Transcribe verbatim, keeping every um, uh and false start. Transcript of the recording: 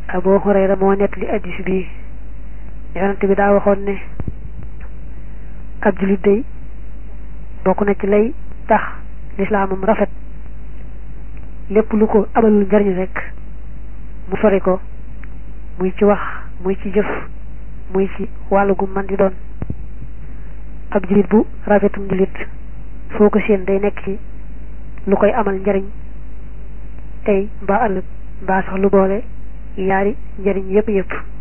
Abu Hurayra moo nettali hadiis bi yonent bi daa waxoon ne ab jullit day bokk na ci lay tax lislaamam rafet lépp lu ko amalul njariñ rek mu sori ko muy ci wax muy ci jëf muy ci wàllu gu man di doon. ab jullit bu rafetum jullit foo ko seen day nekk ci lu koy amal njariñ tey mbaa ëllëg mbaa sax lu boole yaari njariñ yépp yépp